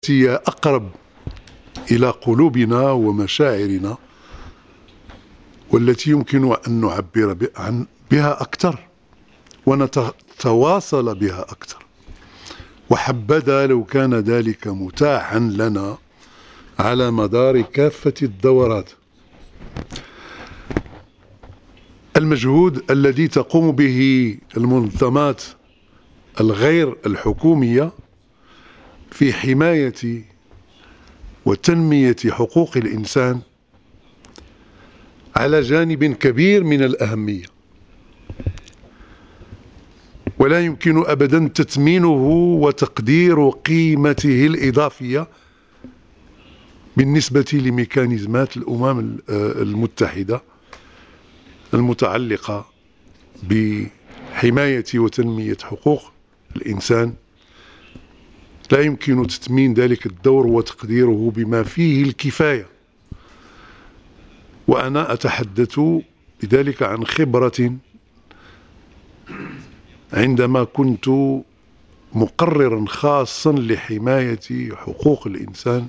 هي أقرب إلى قلوبنا ومشاعرنا، والتي يمكن أن نعبر بها أكثر ونتواصل بها أكثر، وحبذا لو كان ذلك متاحا لنا على مدار كافة الدورات. المجهود الذي تقوم به المنظمات الغير الحكومية في حماية وتنمية حقوق الإنسان على جانب كبير من الأهمية، ولا يمكن أبدا تثمينه وتقدير قيمته الإضافية بالنسبة لميكانيزمات الأمم المتحدة المتعلقة بحماية وتنمية حقوق الإنسان. لا يمكن تثمين ذلك الدور وتقديره بما فيه الكفاية، وأنا أتحدث بذلك عن خبرة عندما كنت مقررا خاصا لحماية حقوق الإنسان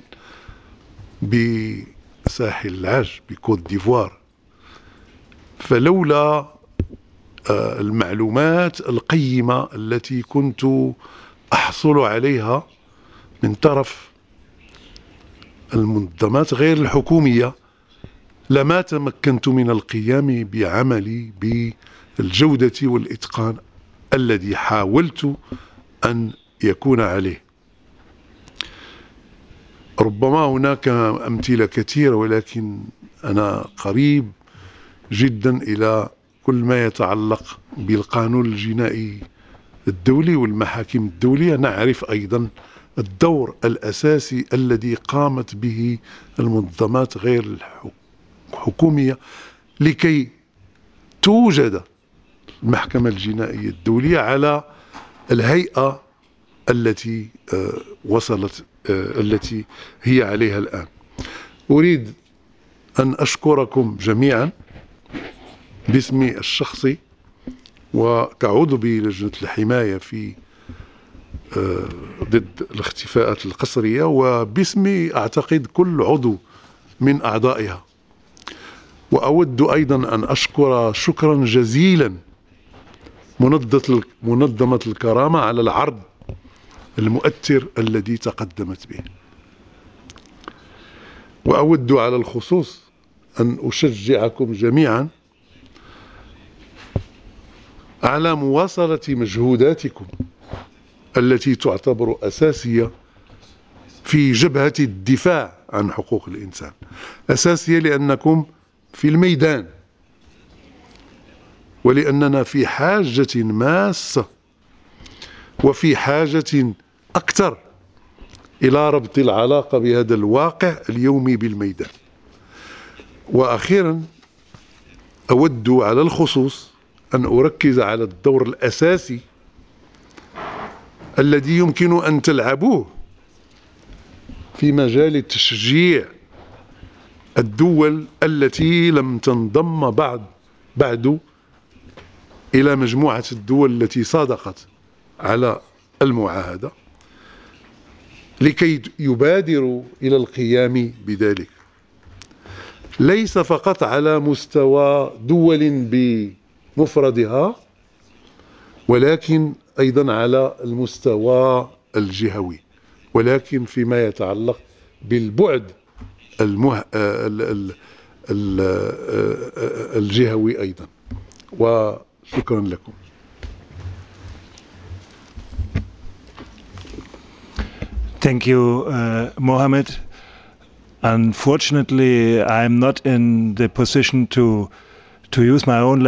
بساحل العاج بكوت ديفوار. فلولا المعلومات القيمة التي كنت أحصل عليها من طرف المنظمات غير الحكومية لما تمكنت من القيام بعملي بالجودة والإتقان الذي حاولت أن يكون عليه. ربما هناك أمثلة كثيرة، ولكن أنا قريب جدا إلى كل ما يتعلق بالقانون الجنائي الدولي والمحاكم الدولية. نعرف أيضا الدور الأساسي الذي قامت به المنظمات غير الحكومية لكي توجد المحكمة الجنائية الدولية على الهيئة التي وصلت التي هي عليها الآن. أريد أن أشكركم جميعا باسمي الشخصي وكعضو بلجنة الحماية في ضد الاختفاءات القسرية، وباسمي أعتقد كل عضو من أعضائها. وأود أيضا أن أشكر شكرا جزيلا منظمة الكرامة على العرض المؤثر الذي تقدمت به. وأود على الخصوص أن أشجعكم جميعا على مواصلة مجهوداتكم التي تعتبر أساسية في جبهة الدفاع عن حقوق الإنسان. أساسية لأنكم في الميدان، ولأننا في حاجة ماسة وفي حاجة أكثر إلى ربط العلاقة بهذا الواقع اليومي بالميدان. وأخيرا أود على الخصوص أن أركز على الدور الأساسي الذي يمكن أن تلعبوه في مجال تشجيع الدول التي لم تنضم بعد إلى مجموعة الدول التي صادقت على المعاهدة، لكي يبادروا إلى القيام بذلك، ليس فقط على مستوى دول بمفردها، ولكن أيضا على المستوى الجهوي، ولكن فيما يتعلق بالبعد الجهوي أيضا. وشكرا لكم. Thank you, Mohammed. Unfortunately, I'm not in the position to use my own